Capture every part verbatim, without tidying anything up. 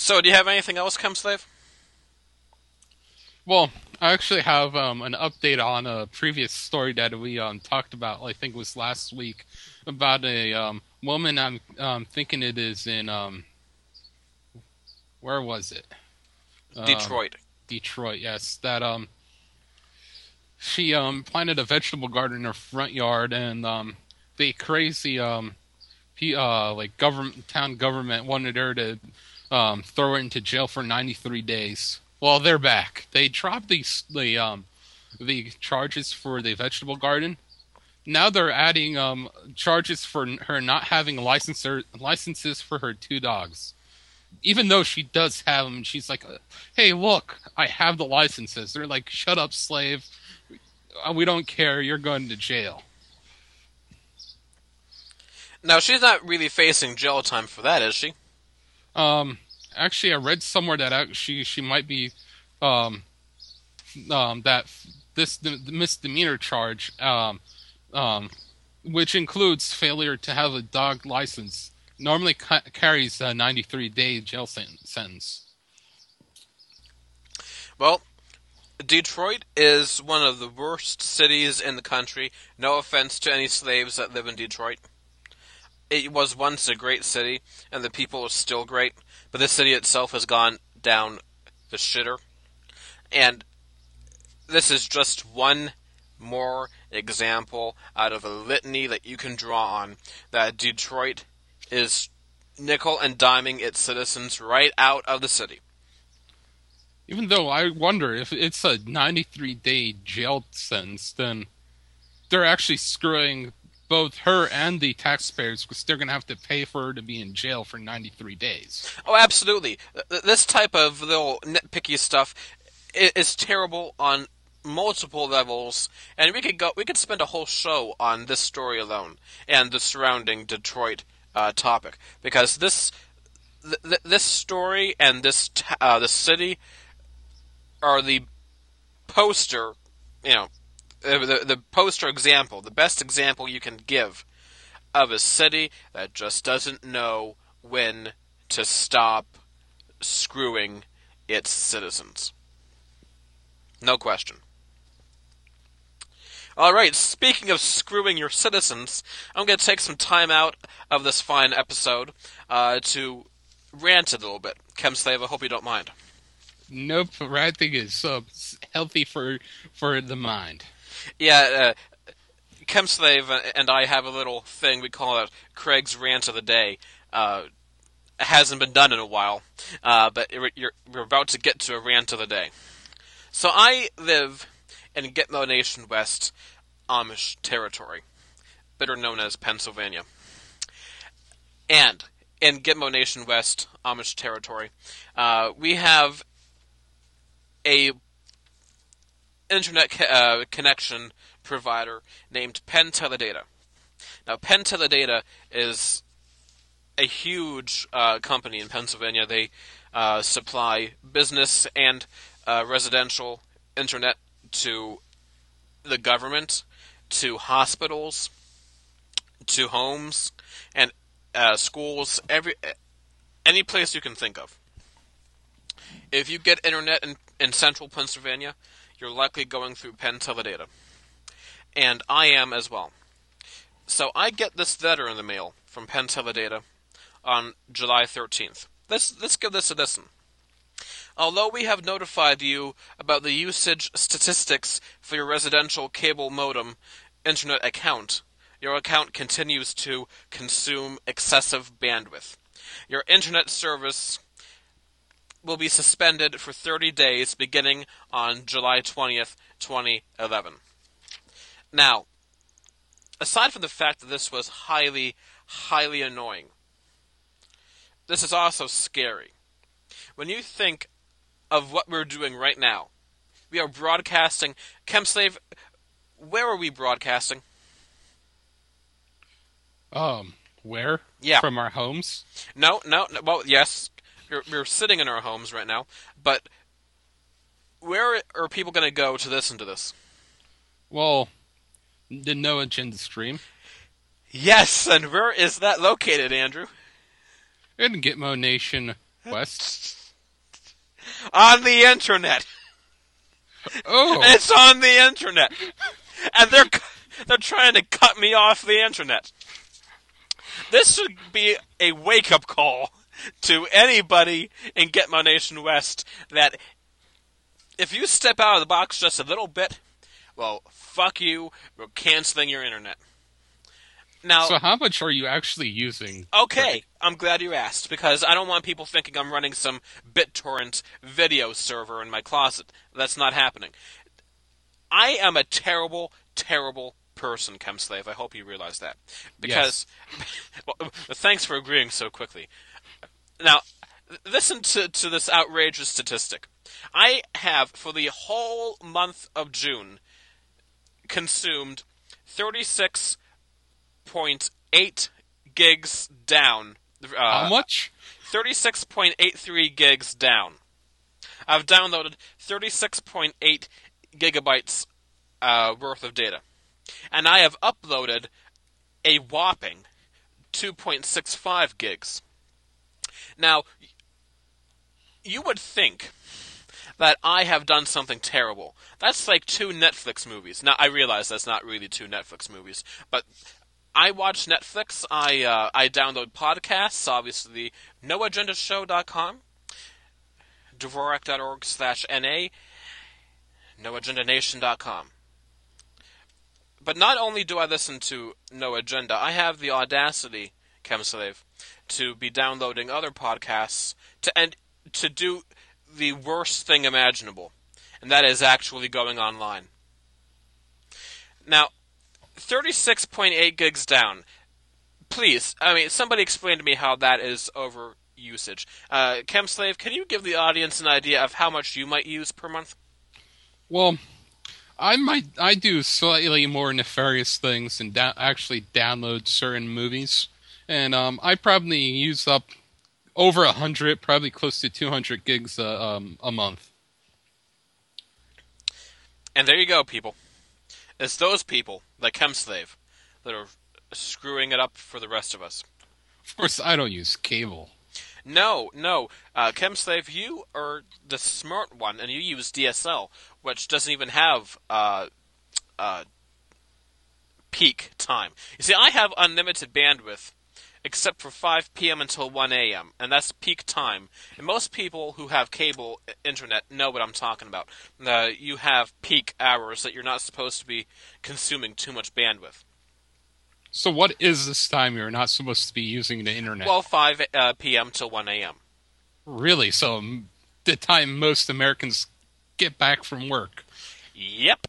So, do you have anything else, Chemslave? Well, I actually have um, an update on a previous story that we um, talked about. I think it was last week about a um, woman. I'm um, thinking it is in um, where was it? Um, Detroit. Detroit. Yes, that um, she um planted a vegetable garden in her front yard, and um, the crazy um, he, uh, like government town government wanted her to um throw her into jail for ninety-three days. Well, they're back. They dropped these the um the charges for the vegetable garden. Now they're adding um charges for her not having licenser, licenses for her two dogs. Even though she does have them, she's like, "Hey, look, I have the licenses." They're like, "Shut up, slave. Uh, We don't care. You're going to jail." Now, she's not really facing jail time for that, is she? Um, Actually, I read somewhere that actually she might be um um that this the misdemeanor charge um um which includes failure to have a dog license, normally ca- carries a ninety-three day jail sen- sentence. Well, Detroit is one of the worst cities in the country. No offense to any slaves that live in Detroit. It was once a great city, and the people are still great, but the city itself has gone down the shitter. And this is just one more example out of a litany that you can draw on that Detroit is nickel and diming its citizens right out of the city. Even though I wonder if it's a ninety-three day jail sentence, then they're actually screwing both her and the taxpayers because they're going to have to pay for her to be in jail for ninety-three days. Oh, absolutely. This type of little nitpicky stuff is terrible on multiple levels, and we could go. We could spend a whole show on this story alone and the surrounding Detroit uh, topic because this th- this story and this t- uh, the city are the poster, you know, the the poster example, the best example you can give of a city that just doesn't know when to stop screwing its citizens. No question. Alright, speaking of screwing your citizens, I'm going to take some time out of this fine episode uh, to rant a little bit. Chemslave, I hope you don't mind. Nope, ranting is uh, healthy for for the mind. Yeah, uh, Chemslave and I have a little thing we call it Craig's Rant of the Day. Uh, it hasn't been done in a while, uh, but you're, we're about to get to a rant of the day. So I live in Gitmo Nation West Amish territory, better known as Pennsylvania. And in Gitmo Nation West Amish territory, uh, we have a internet ca- uh, connection provider named Penn Teledata. Now, Penn Teledata is a huge uh, company in Pennsylvania. They uh, supply business and uh, residential internet to the government, to hospitals, to homes, and uh, schools, every any place you can think of. If you get internet in, in central Pennsylvania, you're likely going through Penn Teledata. And I am as well. So I get this letter in the mail from Penn Teledata on July thirteenth. Let's, let's give this a listen. Although we have notified you about the usage statistics for your residential cable modem internet account, your account continues to consume excessive bandwidth. Your internet service will be suspended for thirty days beginning on July twentieth, twenty eleven. Now, aside from the fact that this was highly, highly annoying, this is also scary. When you think of what we're doing right now, we are broadcasting. Chemslave, where are we broadcasting? Um, where? Yeah. From our homes? No, no, no well, yes, we're, we're sitting in our homes right now, but where are people going to go to listen to this? Well, the No Agenda stream. Yes, and where is that located, Andrew? In Gitmo Nation West? On the internet. Oh. It's on the internet. And they're they're trying to cut me off the internet. This should be a wake-up call to anybody in Gitmo Nation West that if you step out of the box just a little bit, well, fuck you, we're canceling your internet. Now, So how much are you actually using? okay, I'm glad you asked, because I don't want people thinking I'm running some BitTorrent video server in my closet. That's not happening. I am a terrible, terrible person, Chemslave. I hope you realize that. Because, well, thanks for agreeing so quickly. Now, listen to, to this outrageous statistic. I have, for the whole month of June, consumed thirty-six point eight gigs down. Uh, How much? thirty-six point eight three gigs down. I've downloaded thirty-six point eight gigabytes uh, worth of data. And I have uploaded a whopping two point six five gigs. Now, you would think that I have done something terrible. That's like two Netflix movies. Now, I realize that's not really two Netflix movies, but I watch Netflix, I uh, I download podcasts, obviously, no agenda show dot com, Dvorak dot org slash N A, no agenda nation dot com. But not only do I listen to No Agenda, I have the audacity, Chemslave, to be downloading other podcasts to and to do the worst thing imaginable, and that is actually going online. Now, thirty-six point eight gigs down. Please, I mean, somebody explain to me how that is over usage. Uh, Chemslave, can you give the audience an idea of how much you might use per month? Well, I might I do slightly more nefarious things and da- actually download certain movies, and um, I probably use up over a hundred, probably close to two hundred gigs uh, um, a month. And there you go, people. It's those people, like Chemslave, that are screwing it up for the rest of us. Of course, I don't use cable. No, no. Uh, Chemslave, you are the smart one, and you use D S L, which doesn't even have uh, uh, peak time. You see, I have unlimited bandwidth, except for five p.m. until one a.m., and that's peak time. And most people who have cable internet know what I'm talking about. Uh, you have peak hours that you're not supposed to be consuming too much bandwidth. So what is this time you're not supposed to be using the internet? Well, five p.m. till one a.m. Really? So um, the time most Americans get back from work. Yep.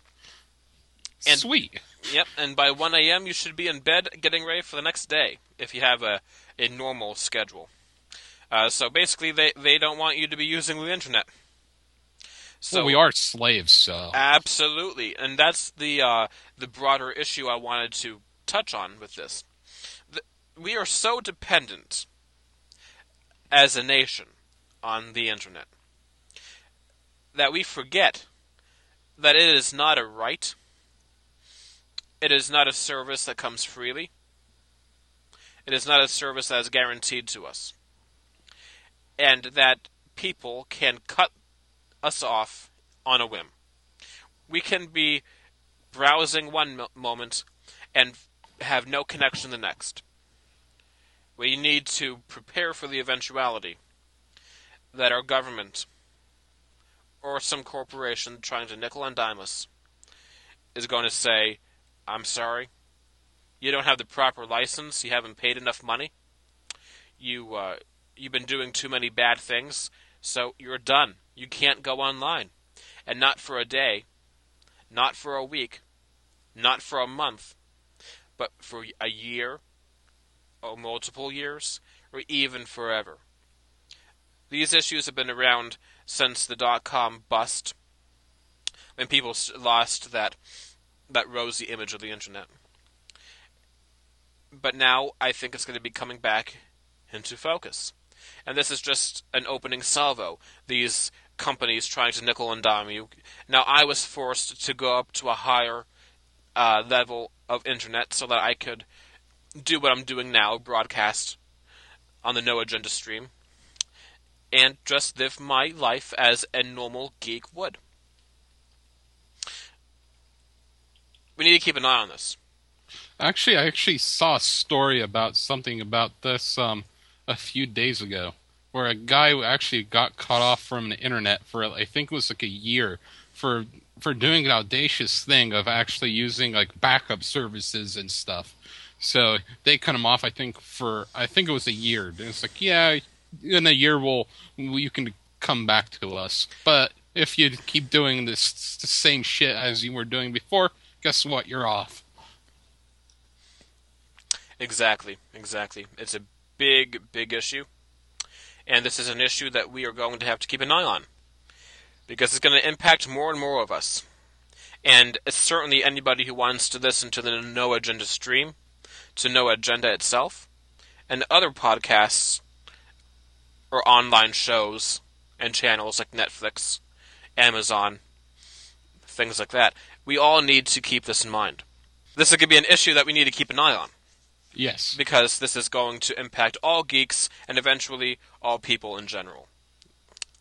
And, Sweet. Yep, and by one a.m. you should be in bed getting ready for the next day, if you have a, a normal schedule. Uh, so basically, they, they don't want you to be using the internet. So Well, we are slaves, so... Absolutely, and that's the uh, the broader issue I wanted to touch on with this. The, we are so dependent as a nation on the internet that we forget that it is not a right. It is not a service that comes freely. It is not a service that is guaranteed to us. And that people can cut us off on a whim. We can be browsing one mo- moment and have no connection the next. We need to prepare for the eventuality that our government or some corporation trying to nickel and dime us is going to say, I'm sorry, you don't have the proper license, you haven't paid enough money, you, uh, you've been doing too many bad things, so you're done. You can't go online. And not for a day, not for a week, not for a month, but for a year, or multiple years, or even forever. These issues have been around since the dot-com bust, when people lost that that rosy image of the internet. But now I think it's going to be coming back into focus. And this is just an opening salvo. These companies trying to nickel and dime you. Now I was forced to go up to a higher uh, level of internet so that I could do what I'm doing now, broadcast on the No Agenda stream. and just live my life as a normal geek would. We need to keep an eye on this. Actually, I actually saw a story about something about this um, a few days ago, where a guy actually got cut off from the internet for I think it was like a year for for doing an audacious thing of actually using like backup services and stuff. So they cut him off. I think for I think it was a year. And it's like, yeah, in a year we'll you can come back to us, but if you keep doing this the same shit as you were doing before, guess what? You're off. Exactly, exactly. It's a big, big issue. And this is an issue that we are going to have to keep an eye on. Because it's going to impact more and more of us. And it's certainly anybody who wants to listen to the No Agenda stream, to No Agenda itself, and other podcasts or online shows and channels like Netflix, Amazon, things like that. We all need to keep this in mind. This is going to be an issue that we need to keep an eye on. Yes. Because this is going to impact all geeks and eventually all people in general.